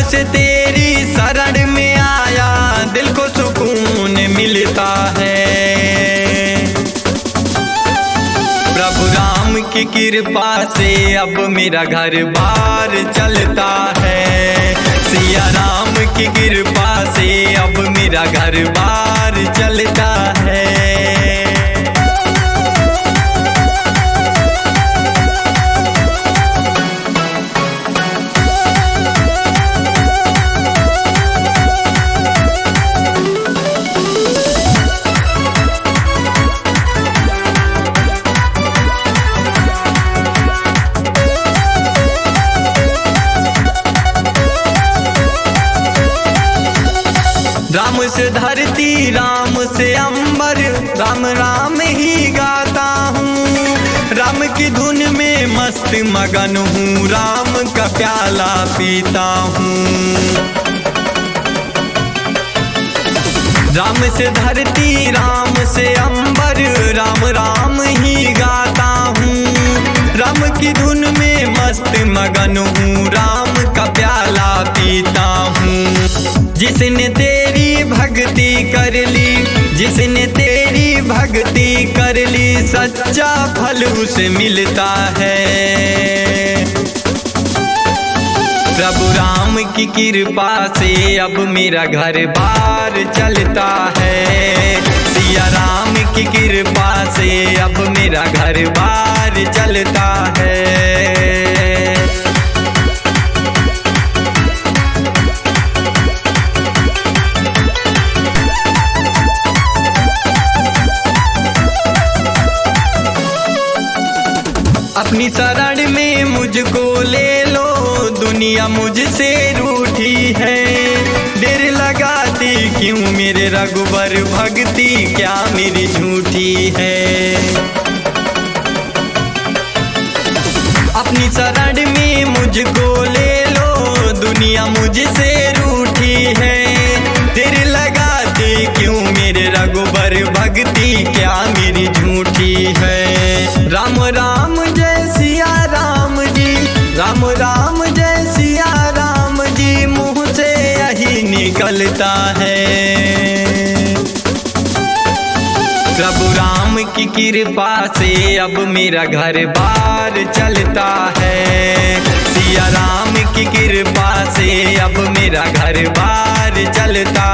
से तेरी शरण में आया दिल को सुकून मिलता है। प्रभु राम की कृपा से अब मेरा घर बार चलता है। सिया राम की कृपा से अब मेरा घर बार चलता है। राम से धरती राम से अंबर राम राम ही गाता हूँ। राम की धुन में मस्त मगन हूँ, राम का प्याला पीता हूँ। राम से धरती राम से अंबर राम राम ही गाता हूँ। राम की धुन में मस्त मगन हूँ, राम का प्याला पीता हूँ। जिसने तेरी भक्ति कर ली, जिसने तेरी भक्ति कर ली, सच्चा फल उसे मिलता है। प्रभु राम की कृपा से अब मेरा घर बार चलता है। सिया राम की कृपा से अब मेरा घर बार चलता है। अपनी शरण में मुझको ले लो, दुनिया मुझसे रूठी है। देर लगाती क्यों मेरे रघुबर, भक्ति क्या मेरी झूठी है। अपनी शरण में मुझको ले लो, दुनिया मुझसे रूठी है। देर लगाती क्यों मेरे रघुबर, भक्ति क्या मेरी झूठी है। राम राम जय सिया राम जी, राम राम जय सिया राम जी, मुँह से यही निकलता है। प्रभु राम की कृपा से अब मेरा घर बार चलता है। सिया राम की कृपा से अब मेरा घर बार चलता